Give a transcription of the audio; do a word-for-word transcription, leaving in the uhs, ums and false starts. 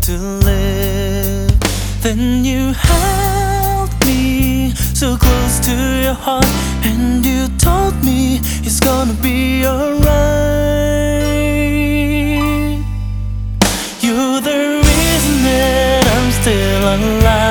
to live. Then you held me so close to your heart, and you told me it's gonna be alright. You're the reason that I'm still alive.